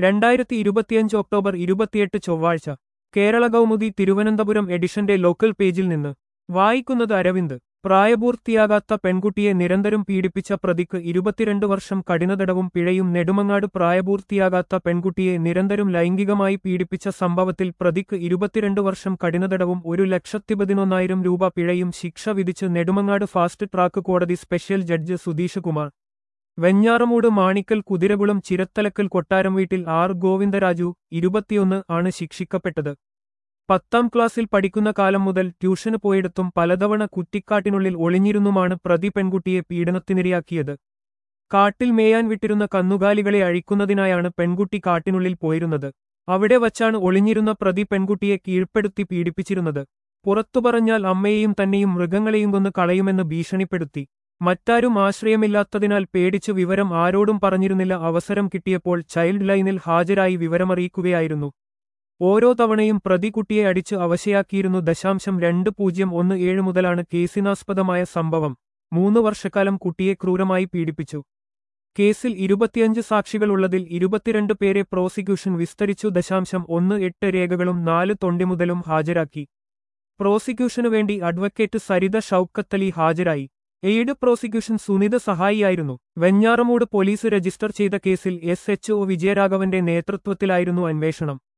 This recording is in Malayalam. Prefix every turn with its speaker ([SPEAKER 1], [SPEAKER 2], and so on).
[SPEAKER 1] 2025 ഒക്ടോബർ 28 ചൊവ്വാഴ്ച കേരള കൗമുദി തിരുവനന്തപുരം എഡിഷന്റെ ലോക്കൽ പേജിൽ നിന്ന് വായിക്കുന്നത് അരവിന്ദ്. പ്രായപൂർത്തിയാകാത്ത പെൺകുട്ടിയെ നിരന്തരം പീഡിപ്പിച്ച പ്രതിക്ക് 22 വർഷം കഠിനതടവും പിഴയും. നെടുമങ്ങാട് പ്രായപൂർത്തിയാകാത്ത പെൺകുട്ടിയെ നിരന്തരം ലൈംഗികമായി പീഡിപ്പിച്ച സംഭവത്തിൽ പ്രതിക്ക് 22 വർഷം കഠിനതടവും 1,11,000 രൂപ പിഴയും ശിക്ഷ വിധിച്ച് നെടുമങ്ങാട് ഫാസ്റ്റ് ട്രാക്ക് കോടതി സ്പെഷ്യൽ ജഡ്ജ് സുധീഷ് കുമാർ. വെഞ്ഞാറമൂട് മാണിക്കൽ കുതിരകുളം ചിരത്തലക്കൽ കൊട്ടാരം വീട്ടിൽ ആർ ഗോവിന്ദരാജു 21 ആണ് ശിക്ഷിക്കപ്പെട്ടത്. 10ാം ക്ലാസ്സിൽ പഠിക്കുന്ന കാലം മുതൽ ട്യൂഷന് പോയിടത്തും പലതവണ കുറ്റിക്കാട്ടിനുള്ളിൽ ഒളിഞ്ഞിരുന്നുമാണ് പ്രതി പെൺകുട്ടിയെ പീഡനത്തിനിരയാക്കിയത്. കാട്ടിൽ മേയാൻ വിട്ടിരുന്ന കന്നുകാലികളെ അഴിക്കുന്നതിനായാണ് പെൺകുട്ടി കാട്ടിനുള്ളിൽ പോയിരുന്നത്. അവിടെ വച്ചാണ് ഒളിഞ്ഞിരുന്ന പ്രതി പെൺകുട്ടിയെ കീഴ്പ്പെടുത്തി പീഡിപ്പിച്ചിരുന്നത്. പുറത്തു പറഞ്ഞാൽ അമ്മയെയും തന്നെയും മൃഗങ്ങളെയും കൊന്ന് കളയുമെന്ന് ഭീഷണിപ്പെടുത്തി. മറ്റാരും ആശ്രയമില്ലാത്തതിനാൽ പേടിച്ച് വിവരം ആരോടും പറഞ്ഞിരുന്നില്ല. അവസരം കിട്ടിയപ്പോൾ ചൈൽഡ് ലൈനിൽ ഹാജരായി വിവരമറിയിക്കുകയായിരുന്നു. ഓരോ തവണയും പ്രതി കുട്ടിയെ അടിച്ച് അവശയാക്കിയിരുന്നു. 2.2017 മുതലാണ് കേസിനാസ്പദമായ സംഭവം. 3 വർഷക്കാലം കുട്ടിയെ ക്രൂരമായി പീഡിപ്പിച്ചു. കേസിൽ 25 സാക്ഷികളുള്ളതിൽ 22 പേരെ പ്രോസിക്യൂഷൻ വിസ്തരിച്ചു. 0.18 രേഖകളും 4 തൊണ്ടിമുതലും ഹാജരാക്കി. പ്രോസിക്യൂഷനു വേണ്ടി അഡ്വക്കേറ്റ് സരിത ഷൌക്കത്തലി ഹാജരായി. എയ്ഡ് പ്രോസിക്യൂഷൻ സുനിത സഹായിയായിരുന്നു. വെഞ്ഞാറമൂട് പോലീസ് രജിസ്റ്റർ ചെയ്ത കേസിൽ SHO വിജയരാഘവന്റെ നേതൃത്വത്തിലായിരുന്നു അന്വേഷണം.